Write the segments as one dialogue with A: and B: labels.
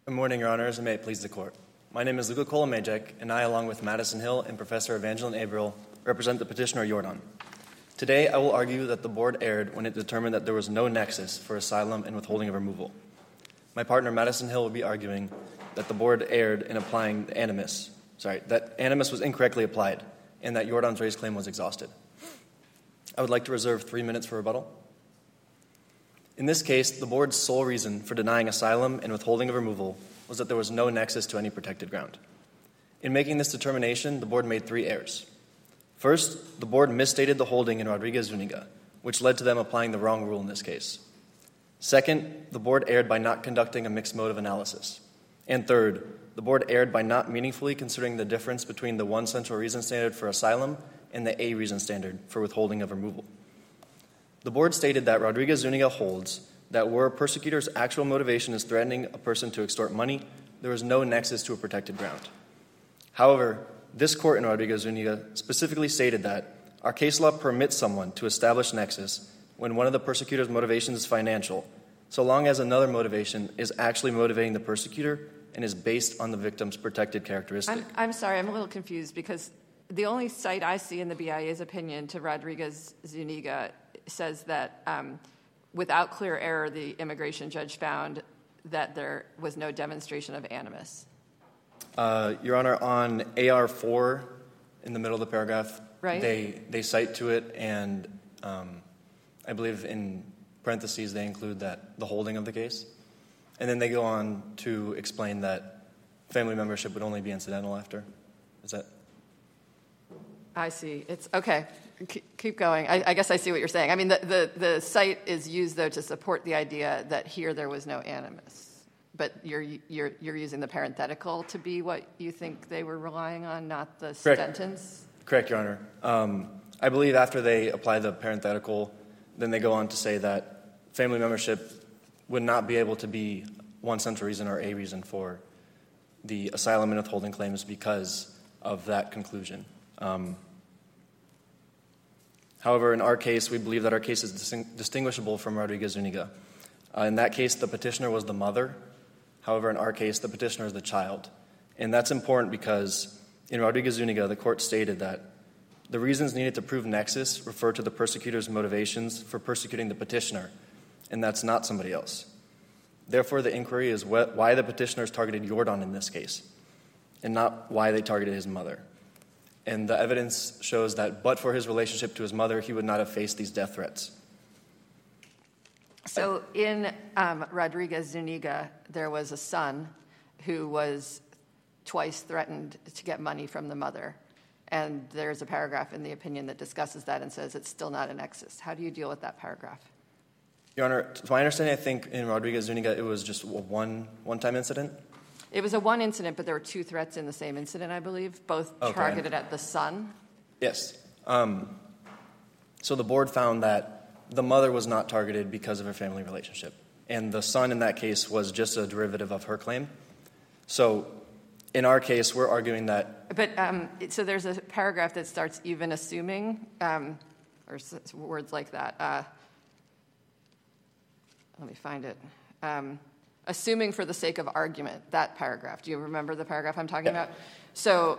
A: Good morning, Your Honors, and may it please the Court. My name is Luca Kolomajek, and I, along with Madison Hill and Professor Evangeline Averill, represent the petitioner Jordan. Today, I will argue that the Board erred when it determined that there was no nexus for asylum and withholding of removal. My partner, Madison Hill, will be arguing that the Board erred in applying that animus was incorrectly applied, and that Jordan's race claim was exhausted. I would like to reserve 3 minutes for rebuttal. In this case, the Board's sole reason for denying asylum and withholding of removal was that there was no nexus to any protected ground. In making this determination, the Board made 3 errors. First, the Board misstated the holding in Rodriguez-Zuniga, which led to them applying the wrong rule in this case. Second, the Board erred by not conducting a mixed motive analysis. And third, the Board erred by not meaningfully considering the difference between the one central reason standard for asylum and the A reason standard for withholding of removal. The Board stated that Rodriguez-Zuniga holds that where a persecutor's actual motivation is threatening a person to extort money, there is no nexus to a protected ground. However, this court in Rodriguez-Zuniga specifically stated that our case law permits someone to establish nexus when one of the persecutor's motivations is financial, so long as another motivation is actually motivating the persecutor and is based on the victim's protected characteristic.
B: I'm sorry, I'm a little confused because the only cite I see in the BIA's opinion to Rodriguez-Zuniga says that without clear error, the immigration judge found that there was no demonstration of animus.
A: Your Honor, on AR4, in the middle of the paragraph,
B: right,
A: they cite to it, and I believe in parentheses they include that the holding of the case. And then they go on to explain that family membership would only be incidental after. Is that?
B: I see. It's okay. Keep going. I guess I see what you're saying. I mean, the cite is used, though, to support the idea that here there was no animus. But you're using the parenthetical to be what you think they were relying on, not the sentence?
A: Correct, Your Honor. I believe after they apply the parenthetical, then they go on to say that family membership would not be able to be one central reason or a reason for the asylum and withholding claims because of that conclusion. However, in our case, we believe that our case is distinguishable from Rodriguez-Zuniga. In that case, the petitioner was the mother. However, in our case, the petitioner is the child. And that's important because in Rodriguez-Zuniga, the court stated that the reasons needed to prove nexus refer to the persecutor's motivations for persecuting the petitioner, and that's not somebody else. Therefore, the inquiry is why the petitioners targeted Jordan in this case, and not why they targeted his mother. And the evidence shows that but for his relationship to his mother, he would not have faced these death threats.
B: So in Rodriguez-Zuniga, there was a son who was twice threatened to get money from the mother. And there's a paragraph in the opinion that discusses that and says it's still not a nexus. How do you deal with that paragraph?
A: Your Honor, to my understanding, I think in Rodriguez-Zuniga, it was just a one-time incident. It
B: was a one incident, but there were 2 threats in the same incident, I believe, both targeted at the son.
A: Yes. So the board found that the mother was not targeted because of her family relationship, and the son in that case was just a derivative of her claim. So in our case, we're arguing that...
B: But so there's a paragraph that starts even assuming, or words like that. Let me find it. Assuming for the sake of argument, that paragraph. Do you remember the paragraph I'm talking about? So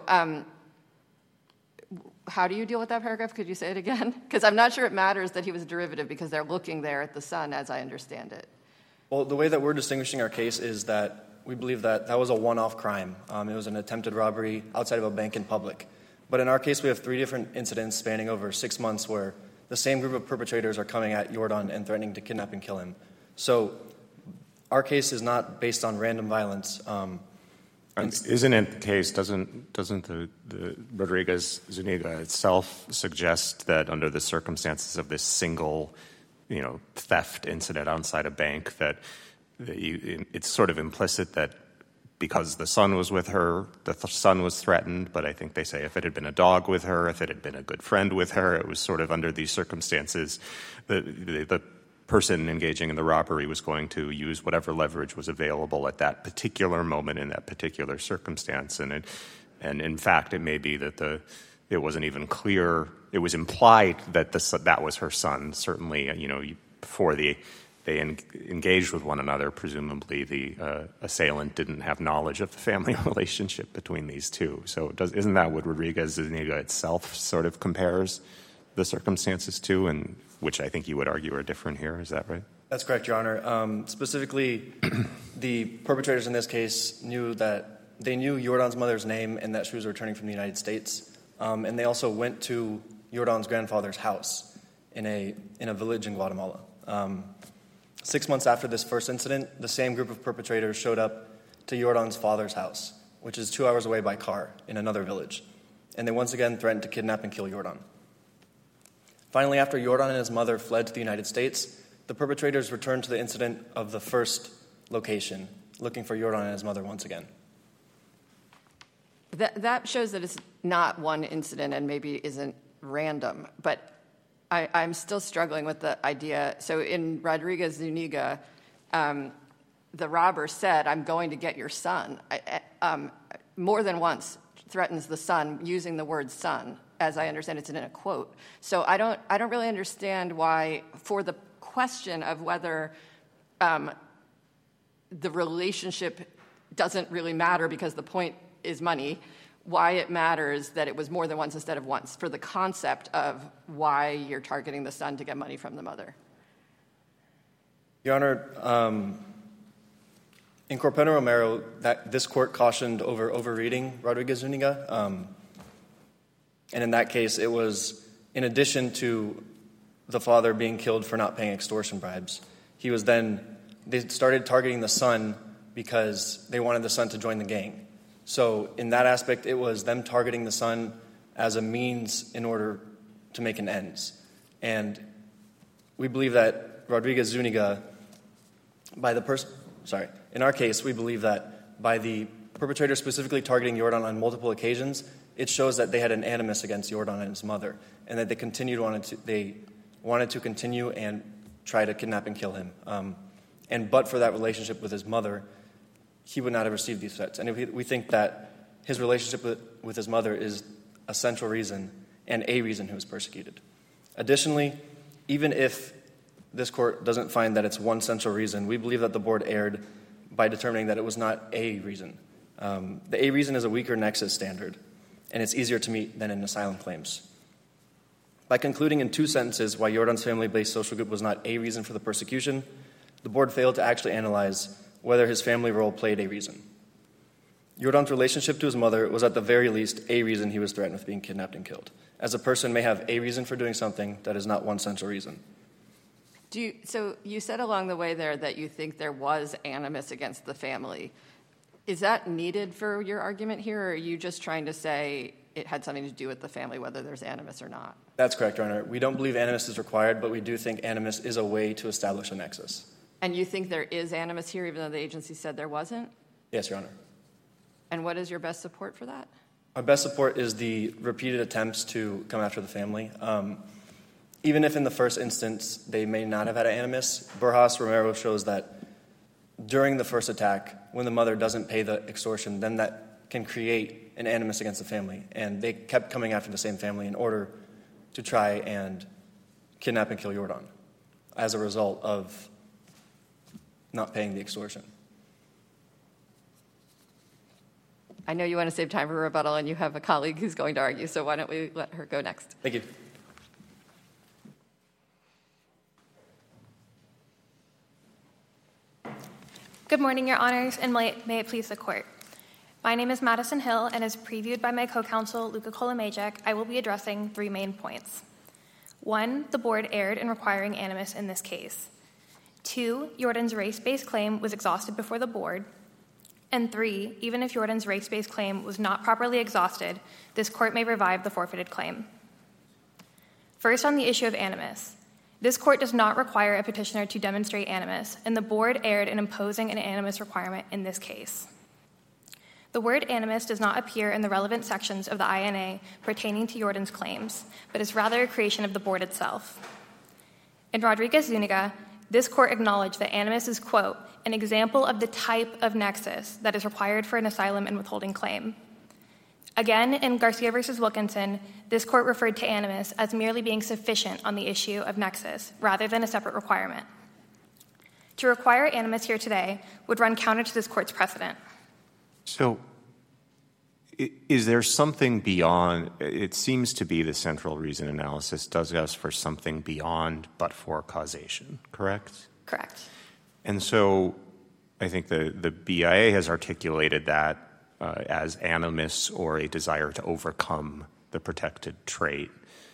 B: how do you deal with that paragraph? Could you say it again? Because I'm not sure it matters that he was a derivative because they're looking there at the son, as I understand it.
A: Well, the way that we're distinguishing our case is that we believe that that was a one-off crime. It was an attempted robbery outside of a bank in public. But in our case, we have 3 different incidents spanning over 6 months where the same group of perpetrators are coming at Jordan and threatening to kidnap and kill him. So our case is not based on random violence.
C: Isn't it the case, doesn't the Rodriguez-Zuniga itself suggest that under the circumstances of this single, theft incident outside a bank, that it's sort of implicit that because the son was with her, the son was threatened, but I think they say if it had been a dog with her, if it had been a good friend with her, it was sort of under these circumstances, the person engaging in the robbery was going to use whatever leverage was available at that particular moment in that particular circumstance. And in fact, it may be that it wasn't even clear. It was implied that that was her son. Certainly, before the they engaged with one another. Presumably the assailant didn't have knowledge of the family relationship between these two. So isn't that what Rodriguez-Zuniga itself sort of compares the circumstances to, and which I think you would argue are different here? Is that right?
A: That's correct, Your Honor. Specifically, the perpetrators in this case knew Jordan's mother's name and that she was returning from the United States. And they also went to Jordan's grandfather's house in a village in Guatemala. 6 months after this first incident, the same group of perpetrators showed up to Jordan's father's house, which is 2 hours away by car in another village. And they once again threatened to kidnap and kill Jordan. Finally, after Jordan and his mother fled to the United States, the perpetrators returned to the incident of the first location, looking for Jordan and his mother once again.
B: That shows that it's not one incident and maybe isn't random, but I'm still struggling with the idea. So in Rodriguez-Zuniga, the robber said, "I'm going to get your son." More than once threatens the son using the word son. As I understand, it's in a quote. So I don't really understand why, for the question of whether the relationship doesn't really matter because the point is money, why it matters that it was more than once instead of once, for the concept of why you're targeting the son to get money from the mother.
A: Your Honor, in Corpeno-Romero, this court cautioned over overreading Rodriguez-Zuniga. And in that case, it was in addition to the father being killed for not paying extortion bribes, they started targeting the son because they wanted the son to join the gang. So in that aspect, it was them targeting the son as a means in order to make an ends. And we believe that Rodriguez-Zuniga, in our case, we believe that by the perpetrator specifically targeting Jordan on multiple occasions, it shows that they had an animus against Jordan and his mother, and that they wanted to continue and try to kidnap and kill him. But for that relationship with his mother, he would not have received these threats. And we think that his relationship with his mother is a central reason and a reason he was persecuted. Additionally, even if this court doesn't find that it's one central reason, we believe that the board erred by determining that it was not a reason. The a reason is a weaker nexus standard, and it's easier to meet than in asylum claims. By concluding in 2 sentences why Jordan's family-based social group was not a reason for the persecution, the board failed to actually analyze whether his family role played a reason. Jordan's relationship to his mother was at the very least a reason he was threatened with being kidnapped and killed, as a person may have a reason for doing something that is not one central reason.
B: So you said along the way there that you think there was animus against the family. Is that needed for your argument here, or are you just trying to say it had something to do with the family, whether there's animus or not?
A: That's correct, Your Honor. We don't believe animus is required, but we do think animus is a way to establish a nexus.
B: And you think there is animus here, even though the agency said there wasn't?
A: Yes, Your Honor.
B: And what is your best support for that?
A: Our best support is the repeated attempts to come after the family. Even if in the first instance they may not have had an animus, Borjas-Romero shows that during the first attack, when the mother doesn't pay the extortion, then that can create an animus against the family. And they kept coming after the same family in order to try and kidnap and kill Jordan as a result of not paying the extortion.
B: I know you want to save time for rebuttal, and you have a colleague who's going to argue, so why don't we let her go next?
A: Thank you.
D: Good morning, Your Honors, and may it please the Court. My name is Madison Hill, and as previewed by my co-counsel, Luca Kolomajek, I will be addressing 3 main points. 1, the Board erred in requiring animus in this case. 2, Jordan's race-based claim was exhausted before the Board. And 3, even if Jordan's race-based claim was not properly exhausted, this Court may revive the forfeited claim. First, on the issue of animus. This Court does not require a petitioner to demonstrate animus, and the Board erred in imposing an animus requirement in this case. The word animus does not appear in the relevant sections of the INA pertaining to Jordan's claims, but is rather a creation of the Board itself. In Rodriguez-Zuniga, this Court acknowledged that animus is, quote, an example of the type of nexus that is required for an asylum and withholding claim. Again, in Garcia v. Wilkinson, this Court referred to animus as merely being sufficient on the issue of nexus, rather than a separate requirement. To require animus here today would run counter to this court's precedent.
C: So is there something beyond, it seems to be the central reason analysis does ask for something beyond but-for causation, correct?
D: Correct.
C: And so I think the BIA has articulated that as animus or a desire to overcome the protected trait.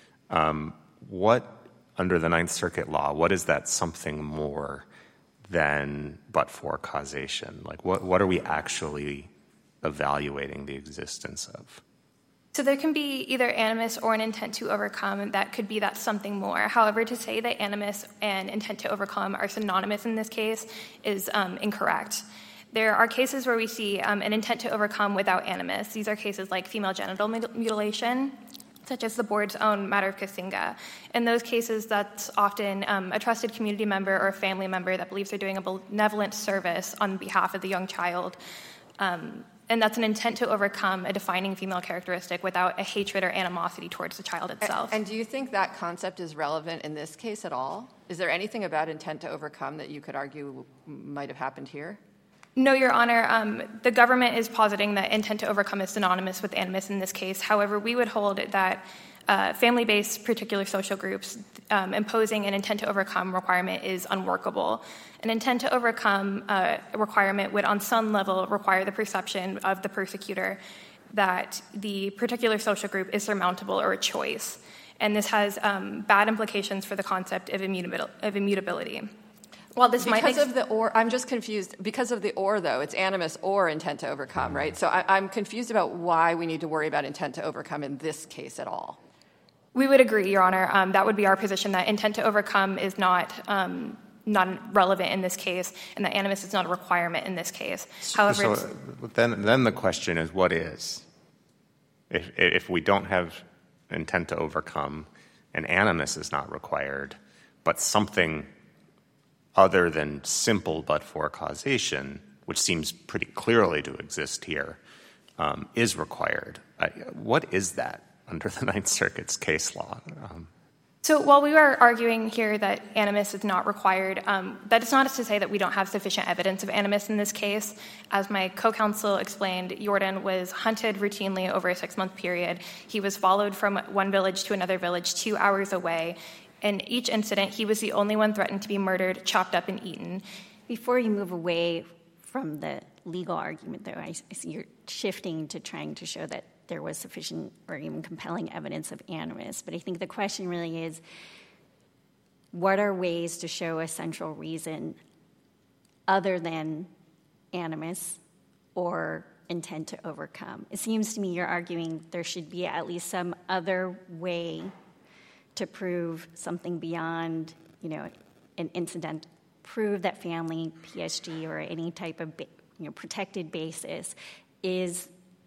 C: What, under the Ninth Circuit law, what is that something more than but-for causation? Like, what are we actually evaluating the existence of?
D: So there can be either animus or an intent to overcome, and that could be that something more. However, to say that animus and intent to overcome are synonymous in this case is incorrect. There are cases where we see an intent to overcome without animus. These are cases like female genital mutilation, such as the board's own matter of Kasinga. In those cases, that's often a trusted community member or a family member that believes they're doing a benevolent service on behalf of the young child. And that's an intent to overcome a defining female characteristic without a hatred or animosity towards the child itself.
B: And do you think that concept is relevant in this case at all? Is there anything about intent to overcome that you could argue might have happened here?
D: No, Your Honor. The government is positing that intent to overcome is synonymous with animus in this case. However, we would hold that family-based particular social groups imposing an intent to overcome requirement is unworkable. An intent to overcome requirement would on some level require the perception of the persecutor that the particular social group is surmountable or a choice. And this has bad implications for the concept of immutability. While this
B: because of the or, I'm just confused. Because of the or, though, it's animus or intent to overcome, right? So I'm confused about why we need to worry about intent to overcome in this case at all.
D: We would agree, Your Honor. That would be our position, that intent to overcome is not relevant in this case, and that animus is not a requirement in this case. However,
C: so then the question is, what is? If we don't have intent to overcome, and animus is not required, but something other than simple but-for causation, which seems pretty clearly to exist here, is required. What is that under the Ninth Circuit's case law?
D: So while we are arguing here that animus is not required, that is not to say that we don't have sufficient evidence of animus in this case. As my co-counsel explained, Jordan was hunted routinely over a 6-month period. He was followed from one village to another village 2 hours away. In each incident, he was the only one threatened to be murdered, chopped up, and eaten.
E: Before you move away from the legal argument, though, I see you're shifting to trying to show that there was sufficient or even compelling evidence of animus. But I think the question really is, what are ways to show a central reason other than animus or intent to overcome? It seems to me you're arguing there should be at least some other way to prove something beyond, an incident, prove that family, PSG, or any type of protected basis is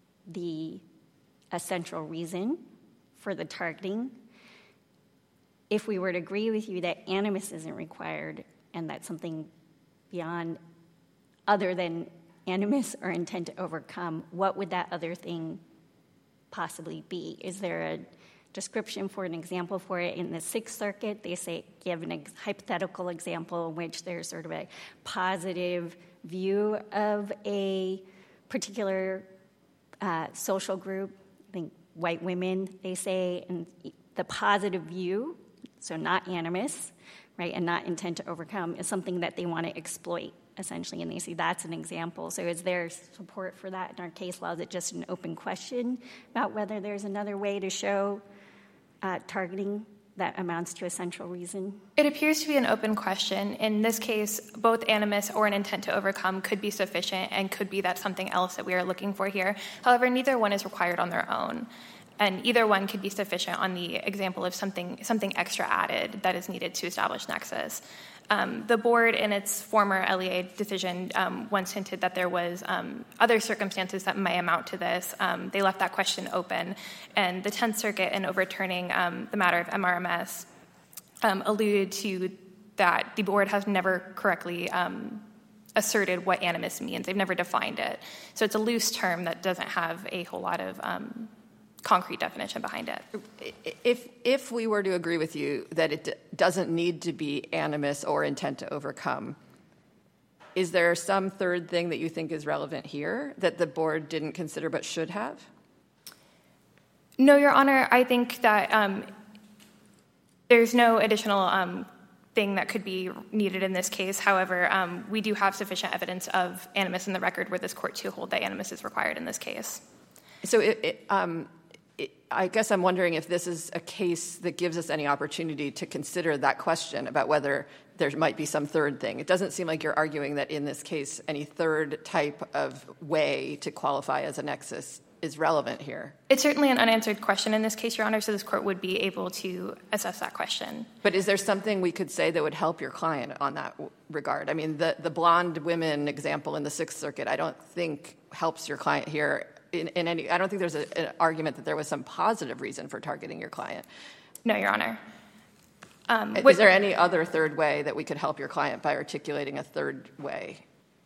E: a central reason for the targeting. If we were to agree with you that animus isn't required and that something beyond other than animus or intent to overcome, what would that other thing possibly be? Is there a description for an example for it? In the Sixth Circuit, they give a hypothetical example in which there's sort of a positive view of a particular social group. I think white women, they say, and the positive view, so not animus, right, and not intent to overcome, is something that they want to exploit, essentially, and they see that's an example. So is there support for that in our case law? Is it just an open question about whether there's another way to show targeting that amounts to a central reason?
D: It appears to be an open question. In this case, both animus or an intent to overcome could be sufficient and could be that something else that we are looking for here. However, neither one is required on their own. And either one could be sufficient on the example of something extra added that is needed to establish nexus. The board, in its former LEA decision, once hinted that there was other circumstances that may amount to this. They left that question open. And the 10th Circuit, in overturning the matter of MRMS, alluded to that the board has never correctly asserted what animus means. They've never defined it. So it's a loose term that doesn't have a whole lot of concrete definition behind it.
B: If we were to agree with you that it doesn't need to be animus or intent to overcome, is there some third thing that you think is relevant here that the board didn't consider but should have?
D: No, Your Honor. I think that there's no additional thing that could be needed in this case. However, we do have sufficient evidence of animus in the record where this court to hold that animus is required in this case.
B: So I guess I'm wondering if this is a case that gives us any opportunity to consider that question about whether there might be some third thing. It doesn't seem like you're arguing that in this case any third type of way to qualify as a nexus is relevant here.
D: It's certainly an unanswered question in this case, Your Honor, so this court would be able to assess that question.
B: But is there something we could say that would help your client on that regard? I mean, the blonde women example in the Sixth Circuit I don't think helps your client here in any. I don't think there's an argument that there was some positive reason for targeting your client.
D: No, Your Honor.
B: Is there any other third way that we could help your client by articulating a third way?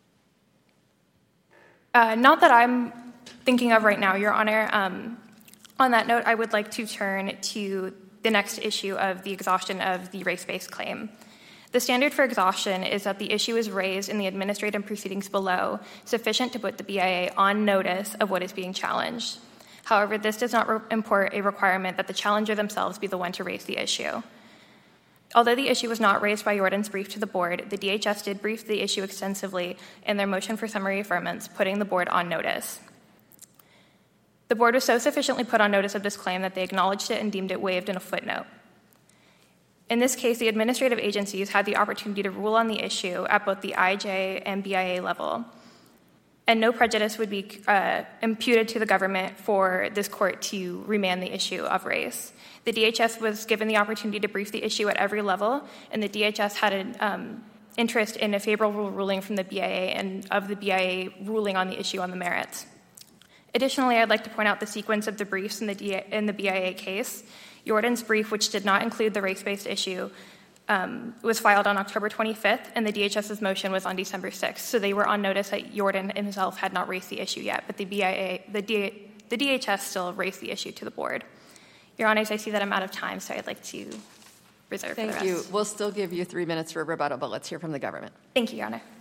D: Not that I'm thinking of right now, Your Honor. On that note, I would like to turn to the next issue of the exhaustion of the race-based claim. The standard for exhaustion is that the issue is raised in the administrative proceedings below, sufficient to put the BIA on notice of what is being challenged. However, this does not import a requirement that the challenger themselves be the one to raise the issue. Although the issue was not raised by Jordan's brief to the board, the DHS did brief the issue extensively in their motion for summary affirmance, putting the board on notice. The board was so sufficiently put on notice of this claim that they acknowledged it and deemed it waived in a footnote. In this case, the administrative agencies had the opportunity to rule on the issue at both the IJ and BIA level, and no prejudice would be imputed to the government for this court to remand the issue of race. The DHS was given the opportunity to brief the issue at every level, and the DHS had an interest in a favorable ruling from the BIA and of the BIA ruling on the issue on the merits. Additionally, I'd like to point out the sequence of the briefs in the BIA case. Jordan's brief, which did not include the race-based issue, was filed on October 25th, and the DHS's motion was on December 6th. So they were on notice that Jordan himself had not raised the issue yet, but the DHS still raised the issue to the board. Your Honors, I see that I'm out of time, so I'd like to reserve for the rest.
B: Thank you. We'll still give you 3 minutes for a rebuttal, but let's hear from the government.
D: Thank you, Your Honor.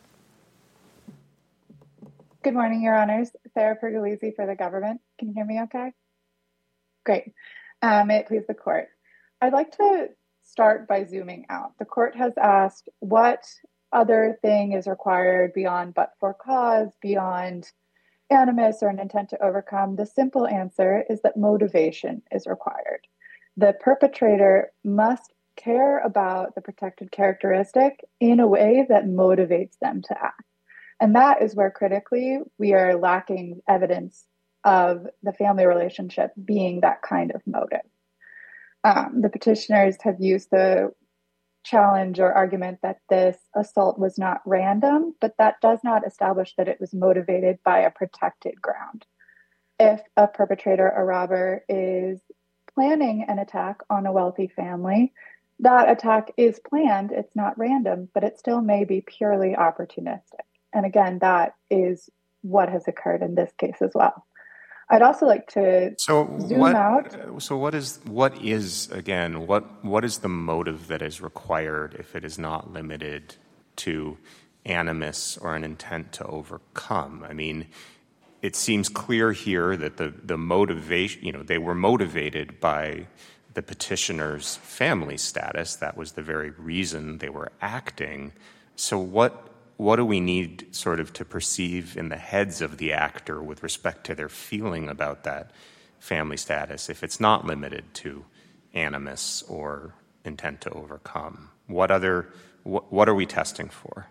F: Good morning, Your Honors. Sarah Pergolesi for the government. Can you hear me okay? Great. May it please the court. I'd like to start by zooming out. The court has asked what other thing is required beyond but for cause, beyond animus or an intent to overcome. The simple answer is that motivation is required. The perpetrator must care about the protected characteristic in a way that motivates them to act. And that is where critically we are lacking evidence of the family relationship being that kind of motive. The petitioners have used the challenge or argument that this assault was not random, but that does not establish that it was motivated by a protected ground. If a perpetrator, a robber, is planning an attack on a wealthy family, that attack is planned, it's not random, but it still may be purely opportunistic. And again, that is what has occurred in this case as well. I'd also like to zoom out.
C: So what is again, what is the motive that is required if it is not limited to animus or an intent to overcome? I mean, it seems clear here that the motivation, they were motivated by the petitioner's family status. That was the very reason they were acting. So what do we need sort of to perceive in the heads of the actor with respect to their feeling about that family status if it's not limited to animus or intent to overcome? What are we testing for?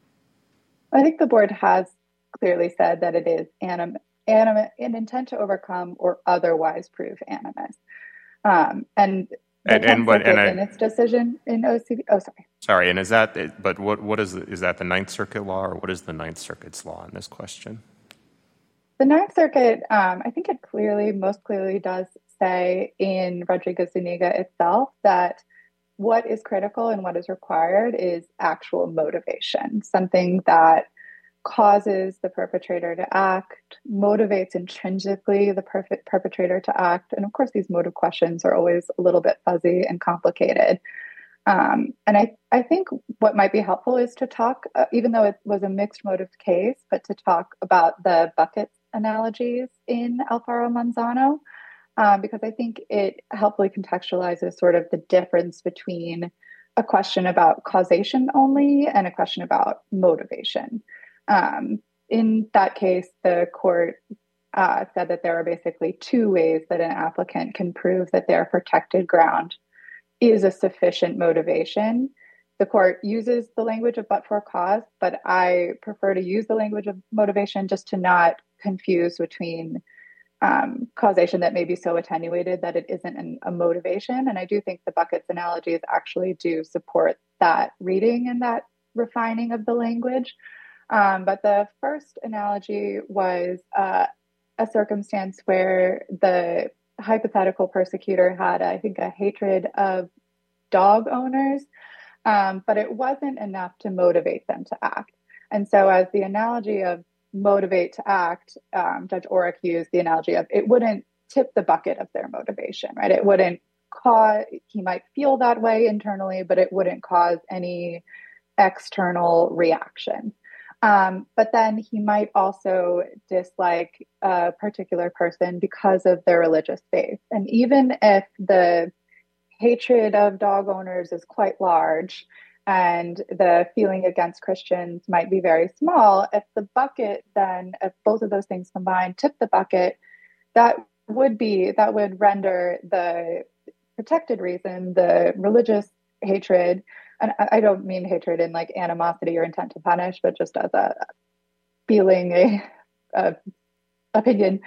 F: I think the board has clearly said that it is an intent to overcome or otherwise prove animus. And in its decision in OCB. Oh, sorry.
C: Sorry, and is that? But what is that? The Ninth Circuit law, or what is the Ninth Circuit's law in this question?
F: The Ninth Circuit, I think it most clearly does say in Rodriguez-Zuniga itself that what is critical and what is required is actual motivation, something that causes the perpetrator to act, motivates intrinsically the perpetrator to act. And of course, these motive questions are always a little bit fuzzy and complicated. And I think what might be helpful is to talk, even though it was a mixed motive case, but to talk about the bucket analogies in Alfaro Manzano, because I think it helpfully contextualizes sort of the difference between a question about causation only and a question about motivation. In that case, the court said that there are basically two ways that an applicant can prove that their protected ground is a sufficient motivation. The court uses the language of but for cause, but I prefer to use the language of motivation just to not confuse between causation that may be so attenuated that it isn't a motivation. And I do think the buckets analogies actually do support that reading and that refining of the language. But the first analogy was a circumstance where the hypothetical persecutor had, I think, a hatred of dog owners, but it wasn't enough to motivate them to act. And so as the analogy of motivate to act, Judge Orrick used the analogy of it wouldn't tip the bucket of their motivation, right? It wouldn't cause, he might feel that way internally, but it wouldn't cause any external reaction. But then he might also dislike a particular person because of their religious faith. And even if the hatred of dog owners is quite large and the feeling against Christians might be very small, if the bucket then, if both of those things combined tip the bucket, that would render the protected reason, the religious hatred, and I don't mean hatred in like animosity or intent to punish, but just as a feeling, a opinion,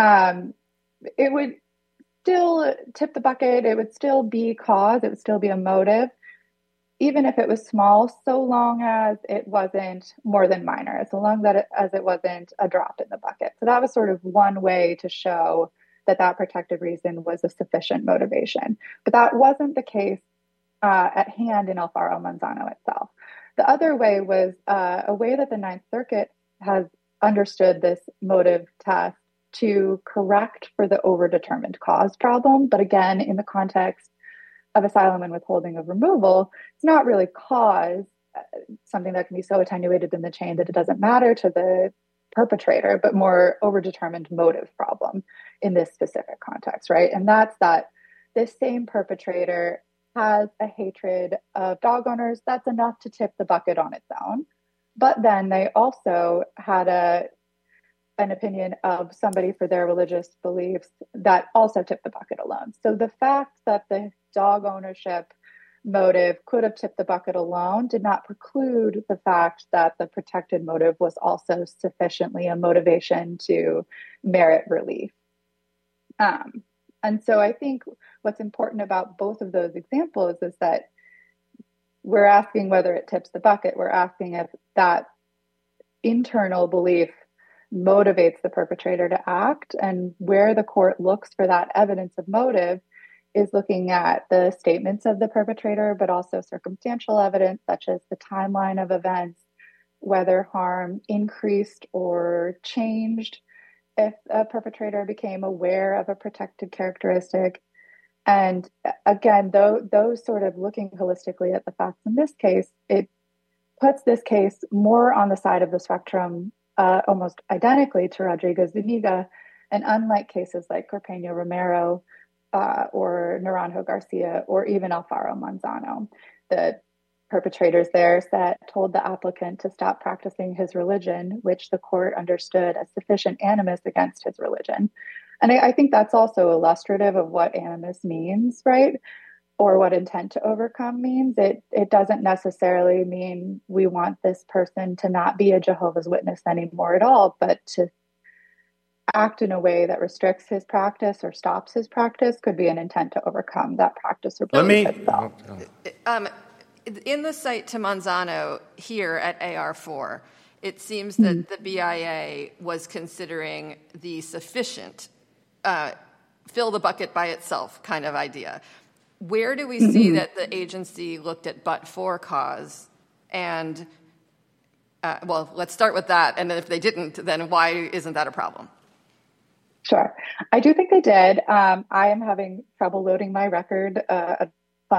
F: it would still tip the bucket. It would still be cause. It would still be a motive, even if it was small, so long as it wasn't more than minor, so long as it wasn't a drop in the bucket. So that was sort of one way to show that protected reason was a sufficient motivation. But that wasn't the case at hand in Alfaro Manzano itself. The other way was a way that the Ninth Circuit has understood this motive test to correct for the overdetermined cause problem. But again, in the context of asylum and withholding of removal, it's not really cause, something that can be so attenuated in the chain that it doesn't matter to the perpetrator, but more overdetermined motive problem in this specific context, right? And that's that this same perpetrator has a hatred of dog owners. That's enough to tip the bucket on its own. But then they also had an opinion of somebody for their religious beliefs that also tipped the bucket alone. So the fact that the dog ownership motive could have tipped the bucket alone did not preclude the fact that the protected motive was also sufficiently a motivation to merit relief. And so I think what's important about both of those examples is that we're asking whether it tips the bucket. We're asking if that internal belief motivates the perpetrator to act, and where the court looks for that evidence of motive is looking at the statements of the perpetrator, but also circumstantial evidence such as the timeline of events, whether harm increased or changed if a perpetrator became aware of a protected characteristic. And again, those sort of looking holistically at the facts in this case, it puts this case more on the side of the spectrum, almost identically to Rodriguez-Zuniga. And unlike cases like Carpeño Romero or Naranjo Garcia, or even Alfaro Manzano, the perpetrators there told the applicant to stop practicing his religion, which the court understood as sufficient animus against his religion. And I think that's also illustrative of what animus means, right? Or what intent to overcome means. It doesn't necessarily mean we want this person to not be a Jehovah's Witness anymore at all, but to act in a way that restricts his practice or stops his practice could be an intent to overcome that practice or belief itself.
B: In the cite to Manzano here at AR4, it seems that the BIA was considering the sufficient fill the bucket by itself kind of idea. Where do we see that the agency looked at but for cause? And, well, let's start with that. And then if they didn't, then why isn't that a problem?
F: Sure. I do think they did. I am having trouble loading my record, a fun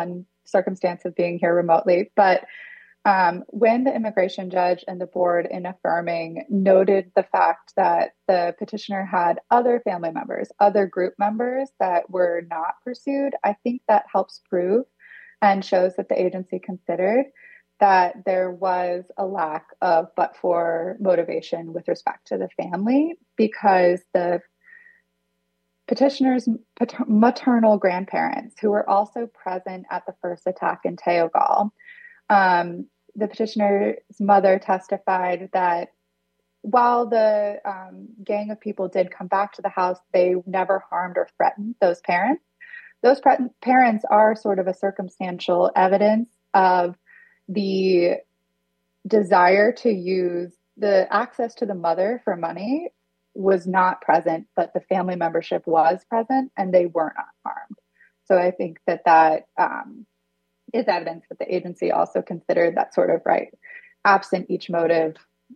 F: circumstance of being here remotely. But when the immigration judge and the board, in affirming, noted the fact that the petitioner had other family members, other group members that were not pursued, I think that helps prove and shows that the agency considered that there was a lack of but-for motivation with respect to the family, because the petitioner's maternal grandparents, who were also present at the first attack in Teogal, the petitioner's mother testified that while the gang of people did come back to the house, they never harmed or threatened those parents. Those parents are sort of a circumstantial evidence of the desire to use the access to the mother for money was not present, but the family membership was present and they were not harmed. So I think that is evidence that the agency also considered that sort of right. Absent each motive,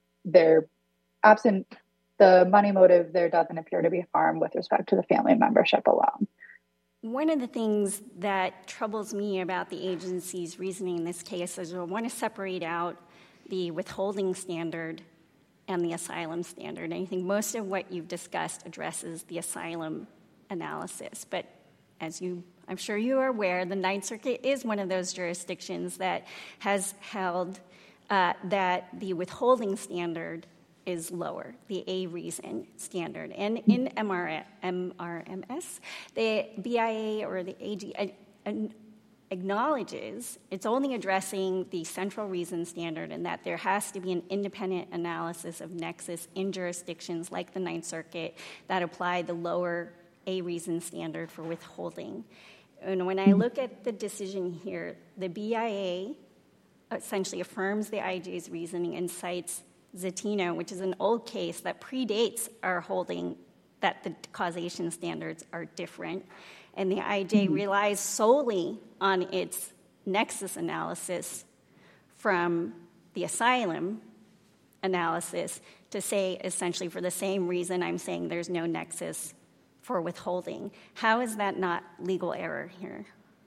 F: absent the money motive, there doesn't appear to be harm with respect to the family membership alone.
E: One of the things that troubles me about the agency's reasoning in this case is I want to separate out the withholding standard and the asylum standard. And I think most of what you've discussed addresses the asylum analysis. But as I'm sure you are aware, the Ninth Circuit is one of those jurisdictions that has held that the withholding standard is lower, the A reason standard. And in MRMS, the BIA or the AG acknowledges it's only addressing the central reason standard, and that there has to be an independent analysis of nexus in jurisdictions like the Ninth Circuit that apply the lower A reason standard for withholding. And when I look at the decision here, the BIA essentially affirms the IJ's reasoning and cites Zatino, which is an old case that predates our holding that the causation standards are different. And the IJ relies solely on its nexus analysis from the asylum analysis to say essentially for the same reason I'm saying there's no nexus for withholding. How is that not legal error here?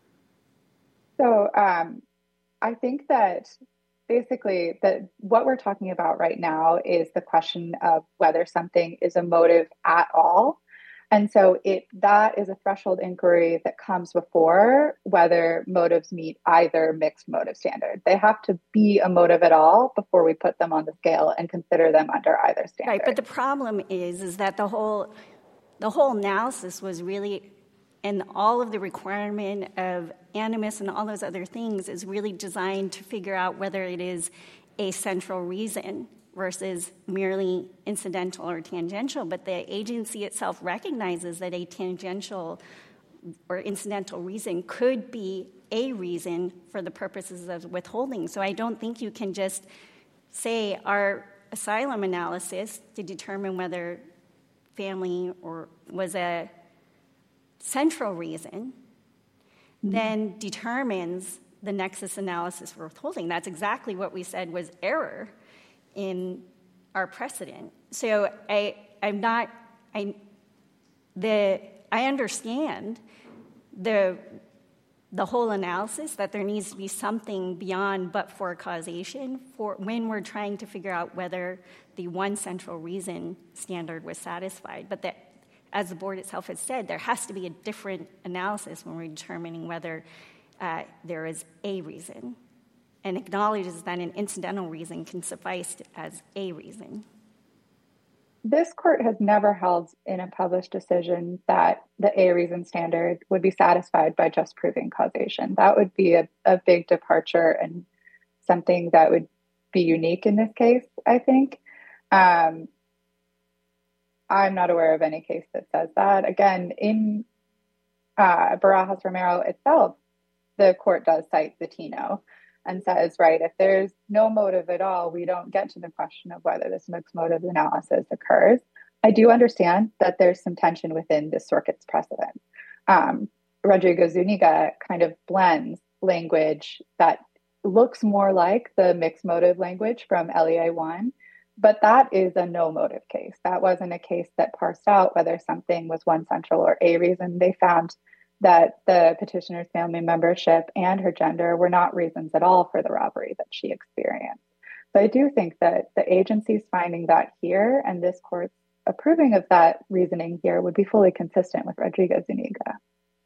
F: So I think that basically that what we're talking about right now is the question of whether something is a motive at all. And so that is a threshold inquiry that comes before whether motives meet either mixed motive standard. They have to be a motive at all before we put them on the scale and consider them under either standard.
E: Right, but the problem is that the whole analysis was really, and all of the requirement of animus and all those other things is really designed to figure out whether it is a central reason versus merely incidental or tangential. But the agency itself recognizes that a tangential or incidental reason could be a reason for the purposes of withholding. So I don't think you can just say our asylum analysis to determine whether family or was a central reason then determines the nexus analysis for withholding. That's exactly what we said was error in our precedent. So I understand the whole analysis that there needs to be something beyond but for causation for when we're trying to figure out whether the one central reason standard was satisfied. But that, as the board itself has said, there has to be a different analysis when we're determining whether there is a reason, and acknowledges that an incidental reason can suffice as a reason.
F: This court has never held in a published decision that the A reason standard would be satisfied by just proving causation. That would be a big departure and something that would be unique in this case, I think. I'm not aware of any case that says that. Again, in Barajas Romero itself, the court does cite Zatino and says, right, if there's no motive at all, we don't get to the question of whether this mixed motive analysis occurs. I do understand that there's some tension within the circuit's precedent. Rodriguez-Zuniga kind of blends language that looks more like the mixed motive language from LEA 1, but that is a no motive case. That wasn't a case that parsed out whether something was one central or a reason. They found that the petitioner's family membership and her gender were not reasons at all for the robbery that she experienced. So I do think that the agency's finding that here and this court's approving of that reasoning here would be fully consistent with Rodriguez-Zuniga.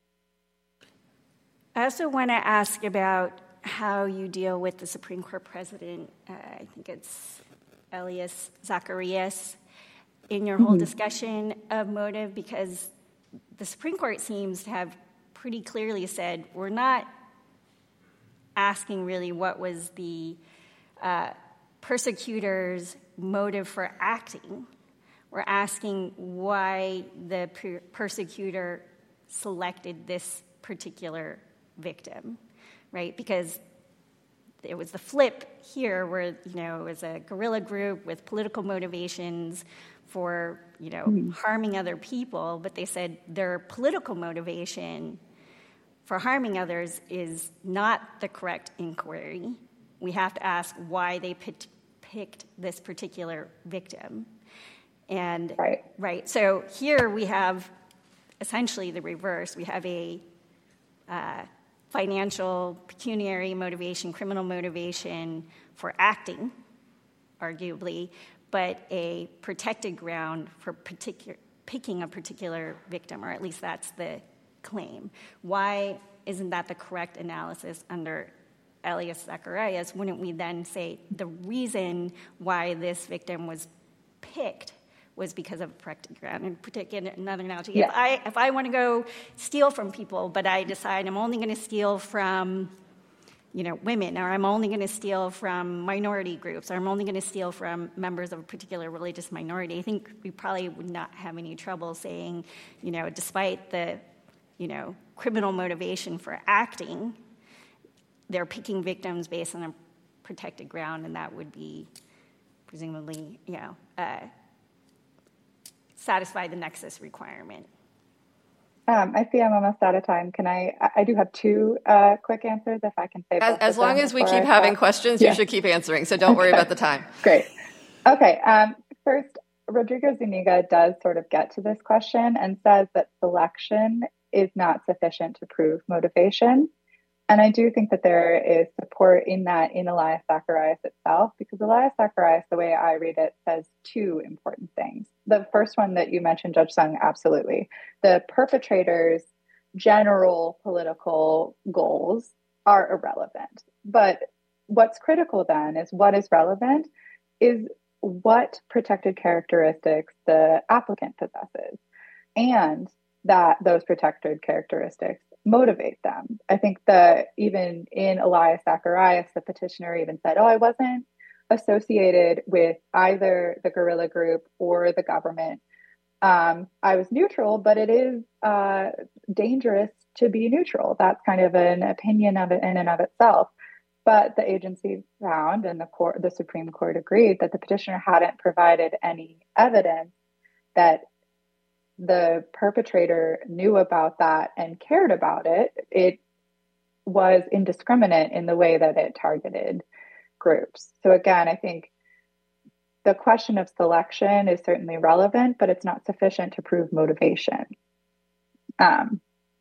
E: I also want to ask about how you deal with the Supreme Court precedent. I think it's Elias Zacharias in your whole discussion of motive, because the Supreme Court seems to have pretty clearly said we're not asking really what was the persecutor's motive for acting. We're asking why the persecutor selected this particular victim, right? Because it was the flip here where, it was a guerrilla group with political motivations for, harming other people, but they said their political motivation for harming others is not the correct inquiry. We have to ask why they picked this particular victim. And right. So here we have essentially the reverse. We have a financial, pecuniary motivation, criminal motivation for acting, arguably, but a protected ground for picking a particular victim, or at least that's the claim. Why isn't that the correct analysis under Elias Zacharias? Wouldn't we then say the reason why this victim was picked was because of a protected ground? And particular another analogy, if I want to go steal from people, but I decide I'm only going to steal from women, or I'm only going to steal from minority groups, or I'm only going to steal from members of a particular religious minority, I think we probably would not have any trouble saying, despite the, criminal motivation for acting, they're picking victims based on a protected ground, and that would be presumably, satisfy the nexus requirement.
F: I see I'm almost out of time. Can I do have two quick answers if I can say both
B: as long as we keep having questions, you should keep answering. So don't worry about the time.
F: Great. Okay. First, Rodriguez-Zuniga does sort of get to this question and says that selection is not sufficient to prove motivation. And I do think that there is support in that in Elias Zacharias itself, because Elias Zacharias, the way I read it, says two important things. The first one that you mentioned, Judge Sung, absolutely. The perpetrator's general political goals are irrelevant. But what's critical then is what is relevant is what protected characteristics the applicant possesses, and that those protected characteristics motivate them. I think that even in Elias Zacharias, the petitioner even said, I wasn't associated with either the guerrilla group or the government. I was neutral, but it is dangerous to be neutral. That's kind of an opinion of it in and of itself. But the agency found, and the Supreme Court agreed, that the petitioner hadn't provided any evidence that the perpetrator knew about that and cared about it. It was indiscriminate in the way that it targeted groups. So again, I think the question of selection is certainly relevant, but it's not sufficient to prove motivation.
B: Well,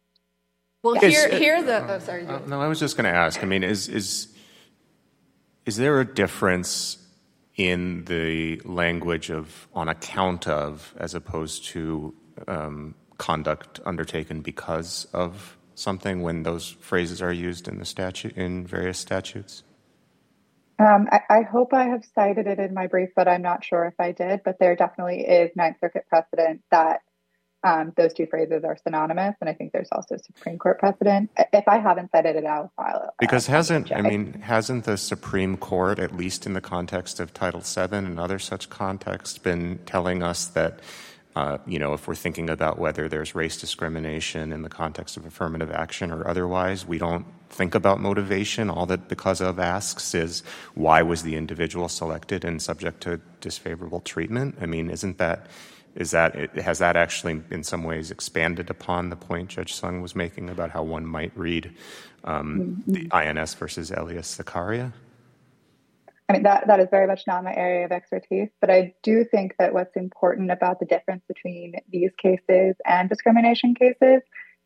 B: here the sorry.
C: No, I was just going to ask. I mean, is there a difference in the language of on account of, as opposed to conduct undertaken because of something, when those phrases are used in the statute, in various statutes?
F: I hope I have cited it in my brief, but I'm not sure if I did. But there definitely is Ninth Circuit precedent that those two phrases are synonymous, and I think there's also Supreme Court precedent. If I haven't cited it, I'll file it.
C: Because hasn't the Supreme Court, at least in the context of Title VII and other such contexts, been telling us that if we're thinking about whether there's race discrimination in the context of affirmative action or otherwise, we don't think about motivation. All that because of asks is, why was the individual selected and subject to disfavorable treatment? I mean, has that actually in some ways expanded upon the point Judge Sung was making about how one might read the INS versus Elias Zacharias?
F: I mean, that is very much not my area of expertise, but I do think that what's important about the difference between these cases and discrimination cases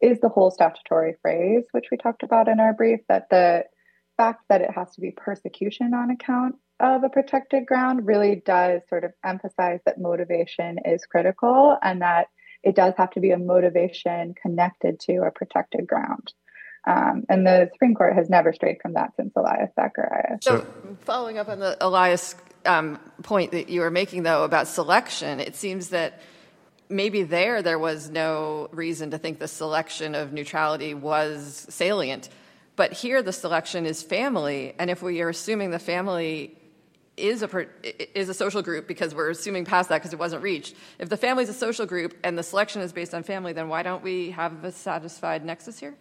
F: is the whole statutory phrase, which we talked about in our brief, that the fact that it has to be persecution on account of a protected ground really does sort of emphasize that motivation is critical and that it does have to be a motivation connected to a protected ground. And the Supreme Court has never strayed from that since Elias Zacharias.
B: So following up on the Elias point that you were making, though, about selection, it seems that maybe there was no reason to think the selection of neutrality was salient. But here the selection is family. And if we are assuming the family is a social group, because we're assuming past that because it wasn't reached, if the family is a social group and the selection is based on family, then why don't we have a satisfied nexus here?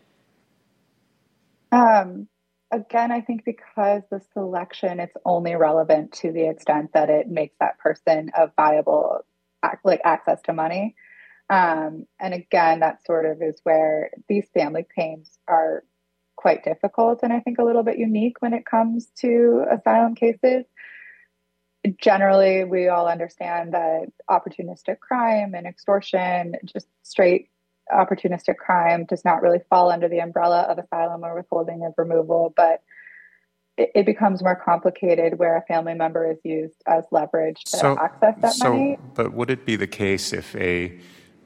F: Again, I think because the selection, it's only relevant to the extent that it makes that person a viable, like, access to money. And again, that sort of is where these family claims are quite difficult and I think a little bit unique when it comes to asylum cases. Generally, we all understand that opportunistic crime and extortion, just straight opportunistic crime, does not really fall under the umbrella of asylum or withholding of removal, but it becomes more complicated where a family member is used as leverage to access that money.
C: But would it be the case if a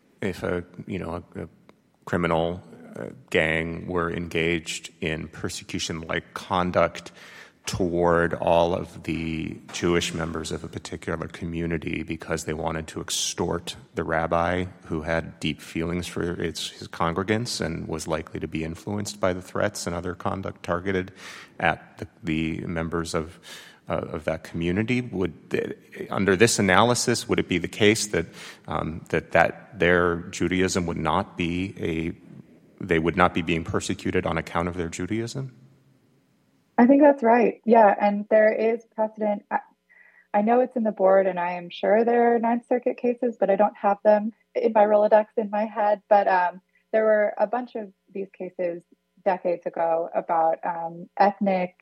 C: criminal gang were engaged in persecution-like conduct toward all of the Jewish members of a particular community because they wanted to extort the rabbi who had deep feelings for his congregants and was likely to be influenced by the threats and other conduct targeted at the members of that community? Under this analysis, would it be the case that their Judaism would not be they would not be being persecuted on account of their Judaism?
F: I think that's right. Yeah, and there is precedent. I know it's in the board, and I am sure there are Ninth Circuit cases, but I don't have them in my Rolodex in my head. But there were a bunch of these cases decades ago about ethnic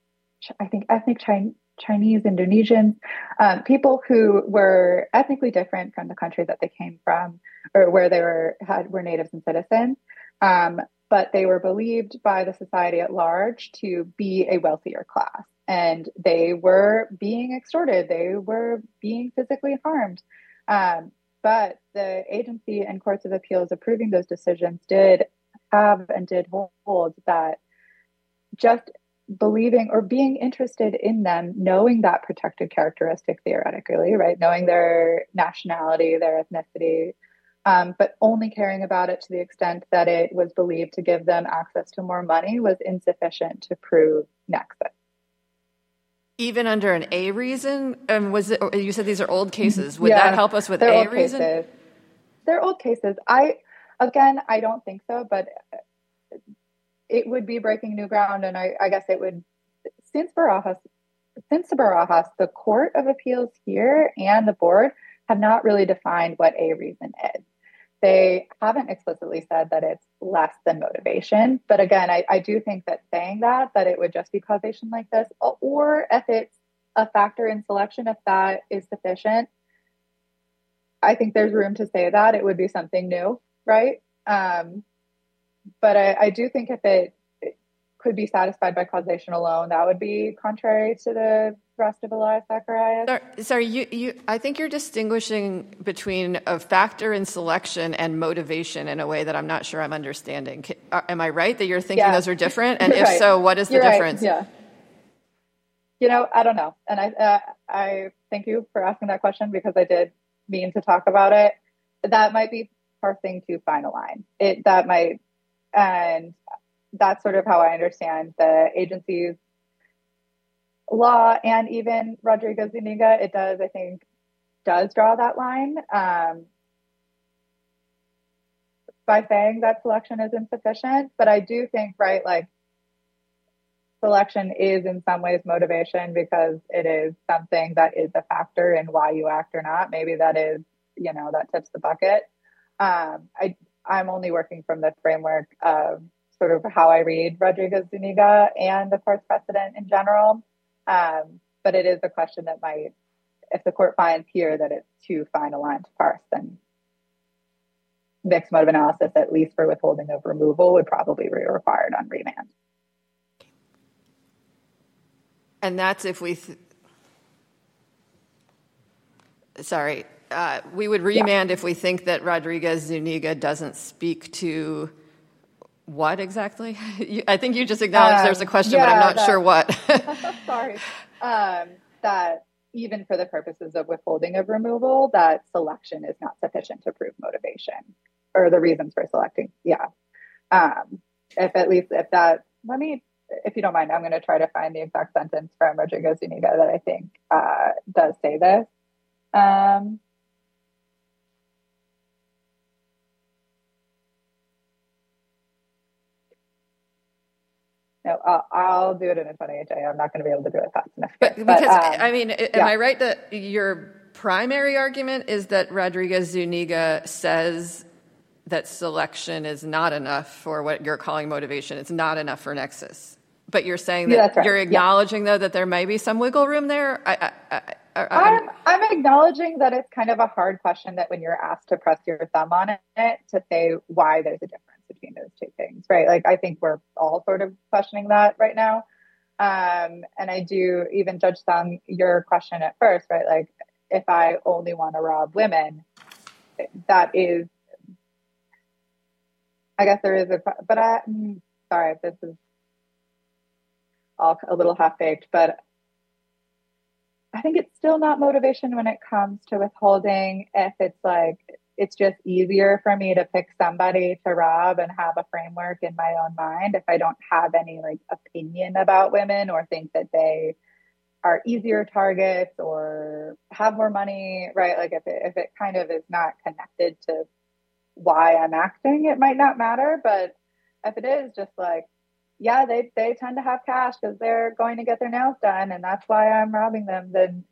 F: Chinese, Indonesians, people who were ethnically different from the country that they came from, or where they were natives and citizens. But they were believed by the society at large to be a wealthier class, and they were being extorted. They were being physically harmed. But the agency and courts of appeals approving those decisions did hold that just believing or being interested in them, knowing that protected characteristic theoretically, right? Knowing their nationality, their ethnicity, but only caring about it to the extent that it was believed to give them access to more money was insufficient to prove nexus.
B: Even under an A reason? You said these are old cases. Would that help us with A reason?
F: Cases. They're old cases. I don't think so, but it would be breaking new ground. And I guess it would, since Barajas, the Court of Appeals here and the board have not really defined what A reason is. They haven't explicitly said that it's less than motivation. But again, I do think that saying that it would just be causation like this, or if it's a factor in selection, if that is sufficient, I think there's room to say that it would be something new, right? But I do think if it could be satisfied by causation alone, that would be contrary to the rest of Elias Zacharias.
B: Sorry, I think you're distinguishing between a factor in selection and motivation in a way that I'm not sure I'm understanding. Am I right that you're thinking those are different? And if so, what is the difference?
F: Right. Yeah. I don't know. And I thank you for asking that question because I did mean to talk about it. That might be parsing too fine a line. And that's sort of how I understand the agency's law, and even Rodriguez-Zuniga, I does draw that line by saying that selection is insufficient. But I do think, right, like, selection is in some ways motivation because it is something that is a factor in why you act or not. Maybe that is, that tips the bucket. I'm only working from the framework of sort of how I read Rodriguez-Zuniga and the court's precedent in general. But it is a question that might, if the court finds here that it's too fine a line to parse, then mixed motive analysis, at least for withholding of removal, would probably be required on remand.
B: And that's if we, we would remand if we think that Rodriguez-Zuniga doesn't speak to what exactly? I think you just acknowledged there's a question, but I'm not sure what.
F: Sorry. That even for the purposes of withholding of removal, that selection is not sufficient to prove motivation or the reasons for selecting. Yeah. If you don't mind, I'm going to try to find the exact sentence from Rodriguez-Zuniga that I think does say this. No, I'll do it in a 28-day. I'm not going to be able to do it fast enough.
B: Am I right that your primary argument is that Rodriguez-Zuniga says that selection is not enough for what you're calling motivation? It's not enough for nexus. But you're saying that you're acknowledging, though, that there may be some wiggle room there?
F: I'm acknowledging that it's kind of a hard question that when you're asked to press your thumb on it, to say why there's a difference between those two things, right? Like, I think we're all sort of questioning that right now. And I do, even Judge Sung, your question at first, right? Like, if I only want to rob women, that is, I guess there is sorry, this is all a little half-baked, but I think it's still not motivation when it comes to withholding. If it's like, it's just easier for me to pick somebody to rob and have a framework in my own mind if I don't have any like opinion about women or think that they are easier targets or have more money, right? Like if it kind of is not connected to why I'm acting, it might not matter. But if it is just like, yeah, they tend to have cash because they're going to get their nails done and that's why I'm robbing them, then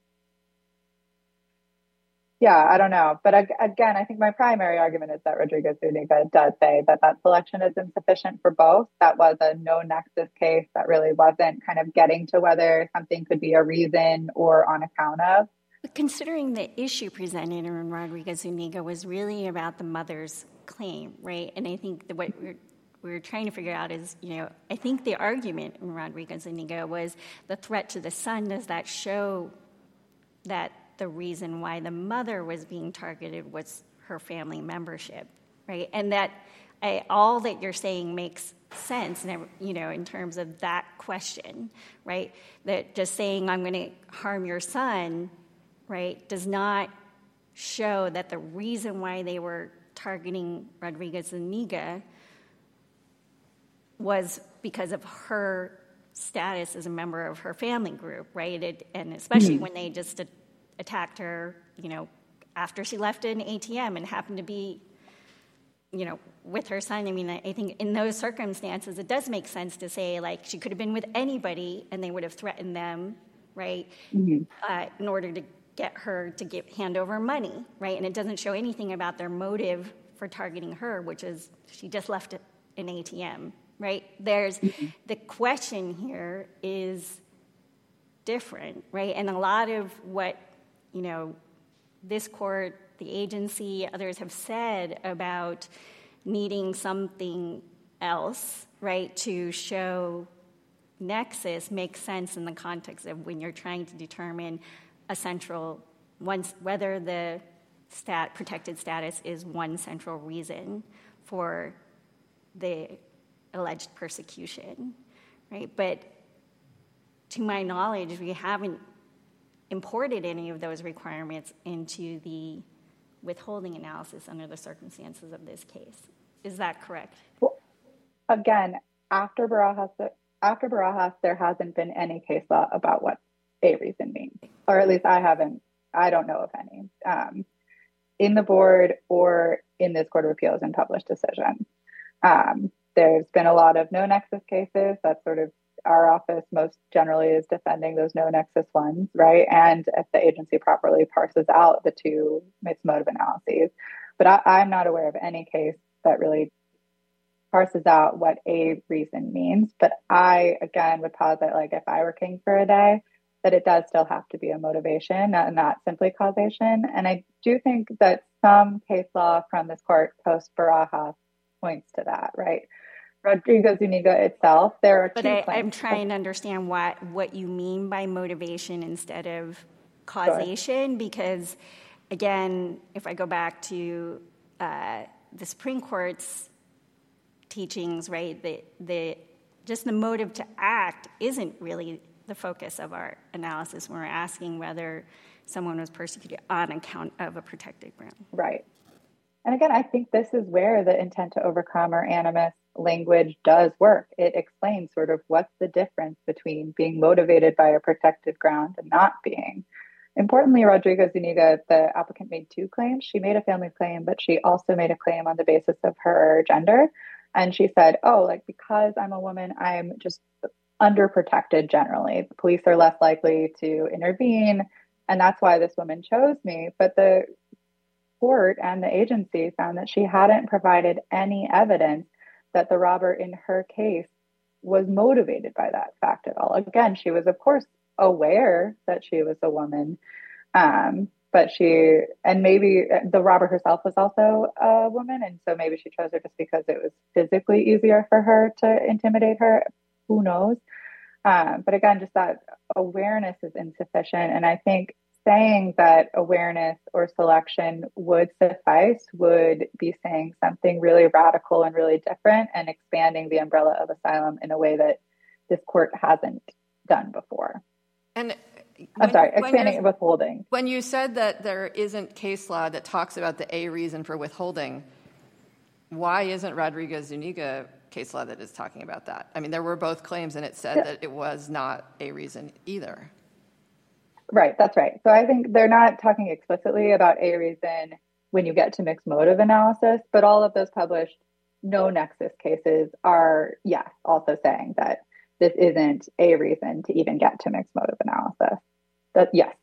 F: yeah, I don't know. But again, I think my primary argument is that Rodriguez-Zuniga does say that selection is insufficient for both. That was a no nexus case that really wasn't kind of getting to whether something could be a reason or on account of.
E: But considering the issue presented in Rodriguez-Zuniga was really about the mother's claim, right? And I think what we're trying to figure out is, I think the argument in Rodriguez-Zuniga was the threat to the son. Does that show that the reason why the mother was being targeted was her family membership, right? And that all that you're saying makes sense, in terms of that question, right? That just saying I'm going to harm your son, right, does not show that the reason why they were targeting Rodriguez-Zuniga was because of her status as a member of her family group, right? And especially when they just attacked her, after she left an ATM and happened to be, with her son. I mean, I think in those circumstances, it does make sense to say, like, she could have been with anybody and they would have threatened them, right, in order to get her to hand over money, right? And it doesn't show anything about their motive for targeting her, which is she just left an ATM, right? There's the question here is different, right? And a lot of what this court, the agency, others have said about needing something else, right, to show nexus makes sense in the context of when you're trying to determine whether the protected status is one central reason for the alleged persecution, right? But to my knowledge, we haven't imported any of those requirements into the withholding analysis under the circumstances of this case. Is that correct?
F: Well, again, after Barajas, there hasn't been any case law about what a reason means, or at least I don't know of any, in the board or in this Court of Appeals and published decision. There's been a lot of no nexus cases. That's sort of our office most generally is defending those no nexus ones, right? And if the agency properly parses out the two mixed motive analyses. But I'm not aware of any case that really parses out what a reason means. But I, again, would posit, like, if I were king for a day, that it does still have to be a motivation, not simply causation. And I do think that some case law from this court post-Barajas points to that, right? Rodriguez-Zuniga itself, there are two claims.
E: I'm trying to understand what you mean by motivation instead of causation, because, again, if I go back to the Supreme Court's teachings, right, just the motive to act isn't really the focus of our analysis when we're asking whether someone was persecuted on account of a protected ground.
F: Right. And again, I think this is where the intent to overcome or animus language does work. It explains sort of what's the difference between being motivated by a protected ground and not being. Importantly, Rodriguez-Zuniga, the applicant, made two claims. She made a family claim, but she also made a claim on the basis of her gender. And she said, because I'm a woman, I'm just underprotected generally. The police are less likely to intervene. And that's why this woman chose me. But the court and the agency found that she hadn't provided any evidence that the robber in her case was motivated by that fact at all. Again, she was, of course, aware that she was a woman, but maybe the robber herself was also a woman, and so maybe she chose her just because it was physically easier for her to intimidate her. Who knows? But again, just that awareness is insufficient, and I think saying that awareness or selection would suffice would be saying something really radical and really different and expanding the umbrella of asylum in a way that this court hasn't done before.
B: And
F: expanding withholding.
B: When you said that there isn't case law that talks about the A reason for withholding, why isn't Rodriguez-Zuniga case law that is talking about that? I mean, there were both claims, and it said that it was not a reason either.
F: Right, that's right. So I think they're not talking explicitly about a reason when you get to mixed motive analysis, but all of those published no nexus cases are, yes, also saying that this isn't a reason to even get to mixed motive analysis. Yes.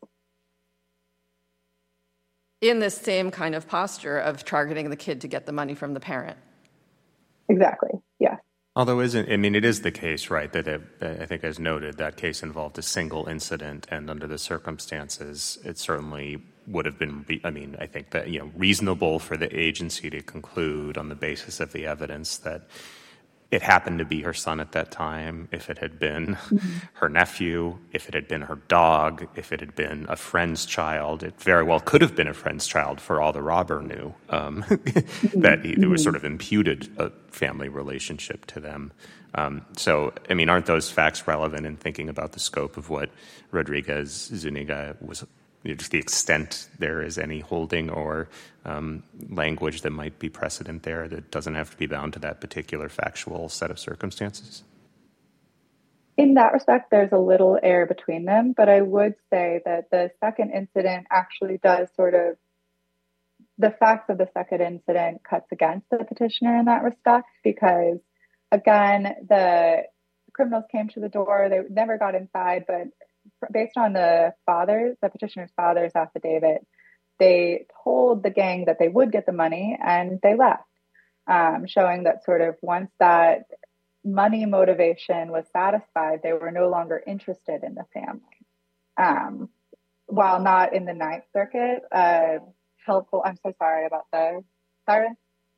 B: In this same kind of posture of targeting the kid to get the money from the parent.
F: Exactly, yes.
C: Although it is the case, right, that I think as noted, that case involved a single incident, and under the circumstances, it certainly would have been, I think that, reasonable for the agency to conclude on the basis of the evidence that it happened to be her son at that time, if it had been her nephew, if it had been her dog, if it had been a friend's child. It very well could have been a friend's child for all the robber knew, that it was sort of imputed a family relationship to them. Aren't those facts relevant in thinking about the scope of what Rodriguez-Zuniga was, just the extent there is any holding or language that might be precedent there that doesn't have to be bound to that particular factual set of circumstances?
F: In that respect, there's a little air between them, but I would say that the second incident actually does the facts of the second incident cuts against the petitioner in that respect, because again, the criminals came to the door, they never got inside, but based on the petitioner's father's affidavit, they told the gang that they would get the money and they left, showing that sort of once that money motivation was satisfied, they were no longer interested in the family. While not in the Ninth Circuit, helpful, I'm so sorry about the siren,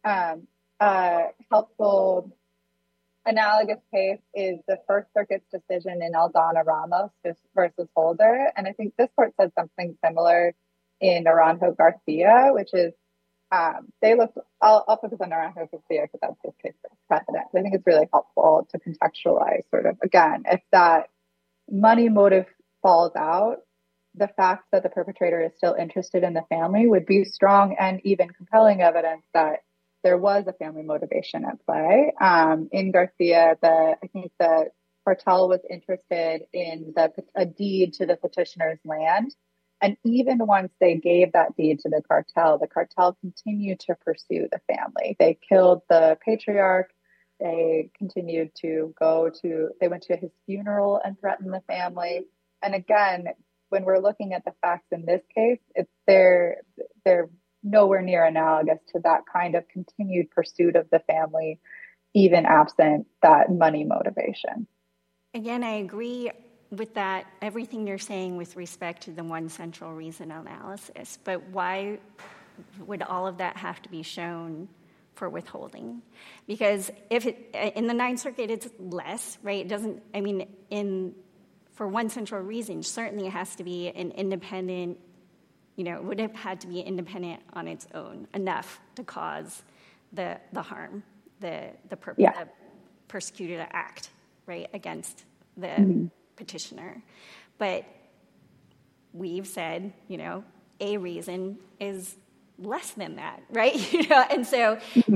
F: helpful analogous case is the First Circuit's decision in Aldana Ramos versus Holder. And I think this court said something similar in Naranjo Garcia, which is I'll focus on Naranjo Garcia because that's this case precedent. I think it's really helpful to contextualize sort of, again, if that money motive falls out, the fact that the perpetrator is still interested in the family would be strong and even compelling evidence that there was a family motivation at play. In Garcia, I think the cartel was interested in a deed to the petitioner's land. And even once they gave that deed to the cartel continued to pursue the family. They killed the patriarch. They continued to they went to his funeral and threatened the family. And again, when we're looking at the facts in this case, they're nowhere near analogous to that kind of continued pursuit of the family, even absent that money motivation.
E: Again, I agree with that, everything you're saying with respect to the one central reason analysis, but why would all of that have to be shown for withholding? Because if in the Ninth Circuit, it's less, right? It doesn't, I mean, for one central reason, certainly it has to be an independent, it would have had to be independent on its own, enough to cause the harm, the persecuted act, right, against the petitioner. But we've said, a reason is less than that, right? And so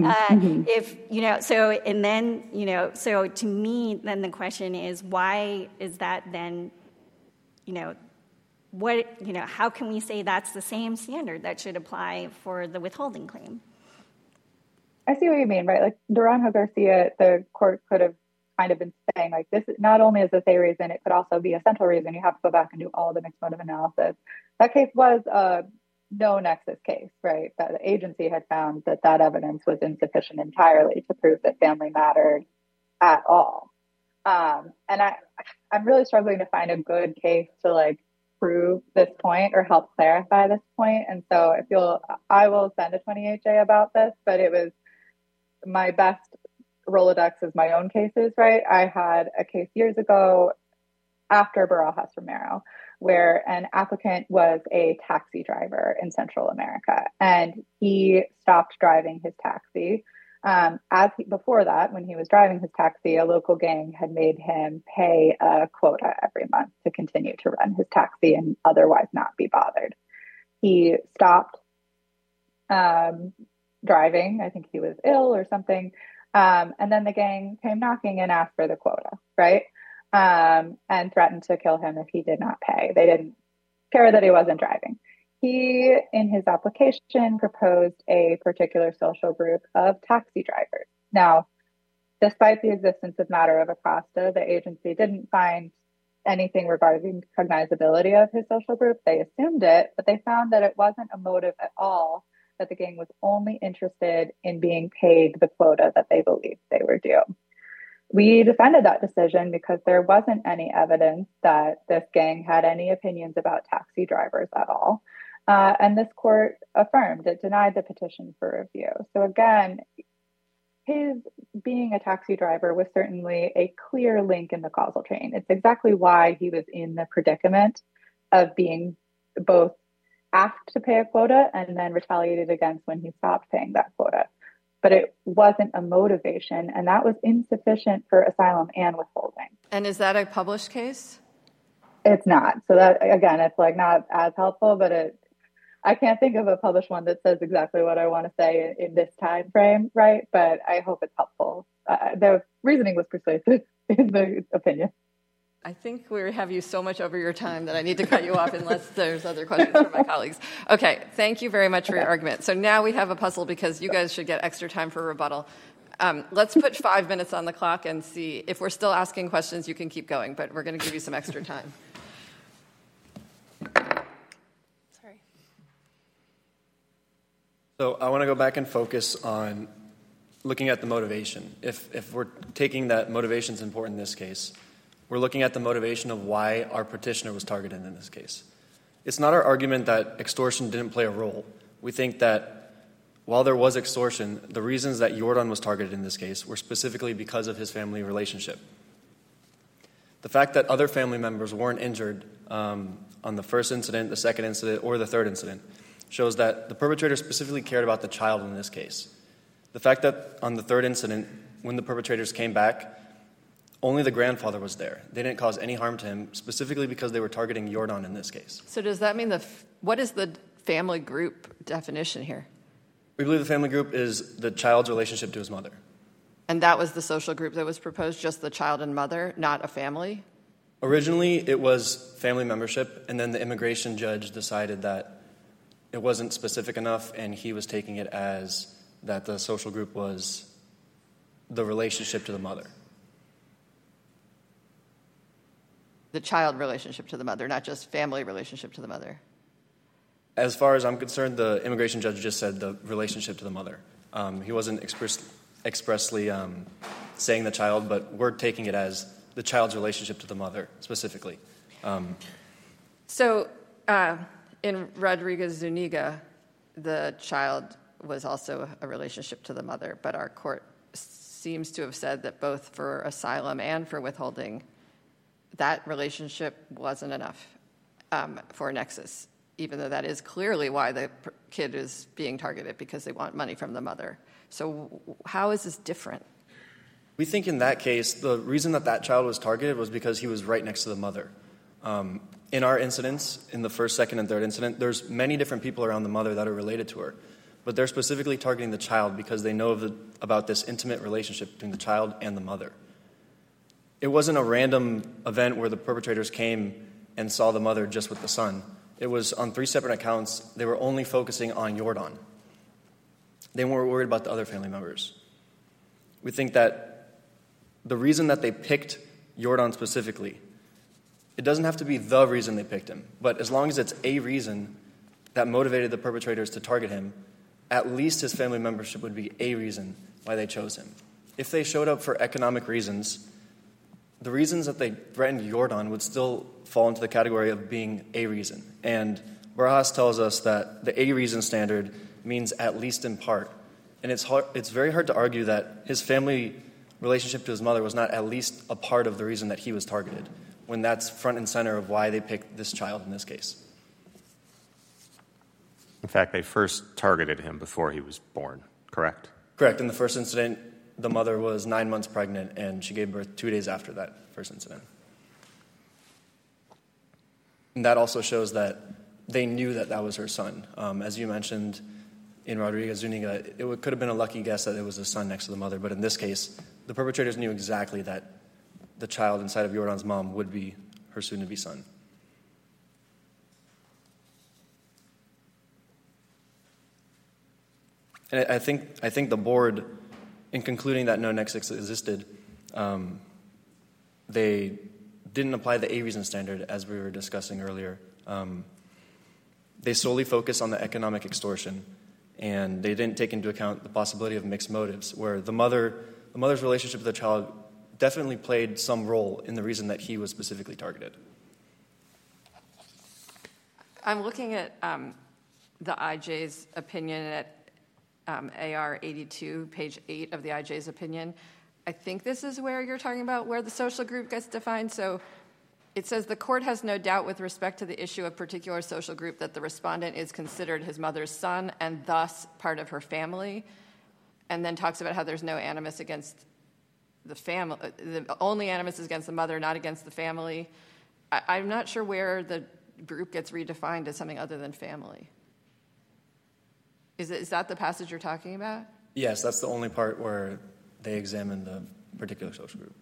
E: so to me, then the question is, why is that then, how can we say that's the same standard that should apply for the withholding claim?
F: I see what you mean, right? Like Durango Garcia, the court could have kind of been saying, like, this not only is this a reason, it could also be a central reason. You have to go back and do all the mixed motive analysis. That case was a no nexus case, right? That the agency had found that evidence was insufficient entirely to prove that family mattered at all. And I'm really struggling to find a good case to prove this point or help clarify this point. And so I will send a 28J about this, but it was my best Rolodex is my own cases, right? I had a case years ago after Barajas Romero where an applicant was a taxi driver in Central America, and he stopped driving his taxi. Before that, when he was driving his taxi, a local gang had made him pay a quota every month to continue to run his taxi and otherwise not be bothered. He stopped driving. I think he was ill or something. And then the gang came knocking and asked for the quota, right? And threatened to kill him if he did not pay. They didn't care that he wasn't driving. He, in his application, proposed a particular social group of taxi drivers. Now, despite the existence of matter of Acosta, the agency didn't find anything regarding cognizability of his social group. They assumed it, but they found that it wasn't a motive at all, that the gang was only interested in being paid the quota that they believed they were due. We defended that decision because there wasn't any evidence that this gang had any opinions about taxi drivers at all. And this court affirmed, it denied the petition for review. So again, his being a taxi driver was certainly a clear link in the causal chain. It's exactly why he was in the predicament of being both asked to pay a quota and then retaliated against when he stopped paying that quota. But it wasn't a motivation, and that was insufficient for asylum and withholding.
B: And is that a published case?
F: It's not. So that, again, it's not as helpful, but I can't think of a published one that says exactly what I want to say in this time frame, right? But I hope it's helpful. The reasoning was persuasive in the opinion.
B: I think we have you so much over your time that I need to cut you off unless there's other questions from my colleagues. Okay, thank you very much for your argument. So now we have a puzzle because you guys should get extra time for rebuttal. Let's put 5 minutes on the clock and see if we're still asking questions, you can keep going, but we're going to give you some extra time.
D: Sorry.
A: So I want to go back and focus on looking at the motivation. If we're taking that motivation is important in this case, we're looking at the motivation of why our petitioner was targeted in this case. It's not our argument that extortion didn't play a role. We think that while there was extortion, the reasons that Yordan was targeted in this case were specifically because of his family relationship. The fact that other family members weren't injured on the first incident, the second incident, or the third incident shows that the perpetrator specifically cared about the child in this case. The fact that on the third incident, when the perpetrators came back, only the grandfather was there. They didn't cause any harm to him, specifically because they were targeting Yordan in this case.
B: So does that mean what is the family group definition here?
A: We believe the family group is the child's relationship to his mother.
B: And that was the social group that was proposed, just the child and mother, not a family?
A: Originally, it was family membership, and then the immigration judge decided that it wasn't specific enough, and he was taking it as that the social group was the relationship to the mother.
B: The child relationship to the mother, not just family relationship to the mother.
A: As far as I'm concerned, the immigration judge just said the relationship to the mother. He wasn't expressly saying the child, but we're taking it as the child's relationship to the mother specifically.
B: So in Rodriguez-Zuniga, the child was also a relationship to the mother, but our court seems to have said that both for asylum and for withholding, that relationship wasn't enough for a nexus, even though that is clearly why the kid is being targeted, because they want money from the mother. So how is this different?
A: We think in that case, the reason that that child was targeted was because he was right next to the mother. In our incidents, in the first, second, and third incident, there's many different people around the mother that are related to her, but they're specifically targeting the child because they know about this intimate relationship between the child and the mother. It wasn't a random event where the perpetrators came and saw the mother just with the son. It was on 3 separate accounts. They were only focusing on Yordan. They weren't worried about the other family members. We think that the reason that they picked Yordan specifically, it doesn't have to be the reason they picked him, but as long as it's a reason that motivated the perpetrators to target him, at least his family membership would be a reason why they chose him. If they showed up for economic reasons, the reasons that they threatened Yordan would still fall into the category of being a reason. And Barajas tells us that the a reason standard means at least in part. And it's very hard to argue that his family relationship to his mother was not at least a part of the reason that he was targeted, when that's front and center of why they picked this child in this case.
C: In fact, they first targeted him before he was born, correct?
A: Correct. In the first incident, the mother was 9 months pregnant, and she gave birth 2 days after that first incident. And that also shows that they knew that that was her son. As you mentioned, in Rodriguez-Zuniga, it could have been a lucky guess that it was the son next to the mother, but in this case, the perpetrators knew exactly that the child inside of Yordan's mom would be her soon-to-be son. And I think the board, in concluding that no nexus existed, they didn't apply the A-reason standard, as we were discussing earlier. They solely focused on the economic extortion, and they didn't take into account the possibility of mixed motives, where the mother's relationship with the child definitely played some role in the reason that he was specifically targeted.
B: I'm looking at the IJ's opinion at AR 82, page 8 of the IJ's opinion. I think this is where you're talking about where the social group gets defined. So it says the court has no doubt with respect to the issue of particular social group that the respondent is considered his mother's son and thus part of her family, and then talks about how there's no animus against the family. The only animus is against the mother, not against the family. I'm not sure where the group gets redefined as something other than family. Is that the passage you're talking about?
A: Yes, that's the only part where they examine the particular social group.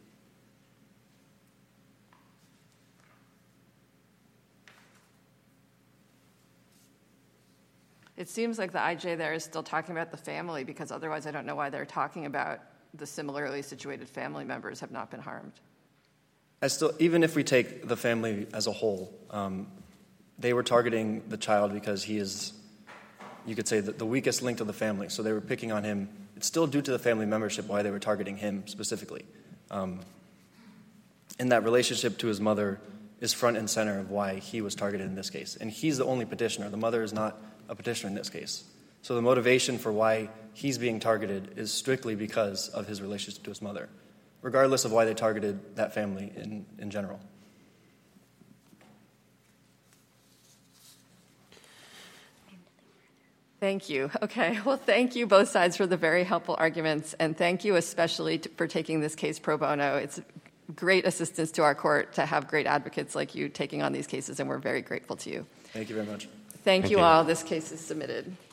B: It seems like the IJ there is still talking about the family, because otherwise I don't know why they're talking about the similarly situated family members have not been harmed.
A: Even if we take the family as a whole, they were targeting the child because he is, you could say, the weakest link to the family. So they were picking on him. It's still due to the family membership why they were targeting him specifically. And that relationship to his mother is front and center of why he was targeted in this case. And he's the only petitioner. The mother is not a petitioner in this case. So the motivation for why he's being targeted is strictly because of his relationship to his mother, regardless of why they targeted that family in general.
B: Thank you. Okay. Well, thank you both sides for the very helpful arguments, and thank you especially for taking this case pro bono. It's great assistance to our court to have great advocates like you taking on these cases, and we're very grateful to you.
A: Thank you very much.
B: Thank you all. This case is submitted.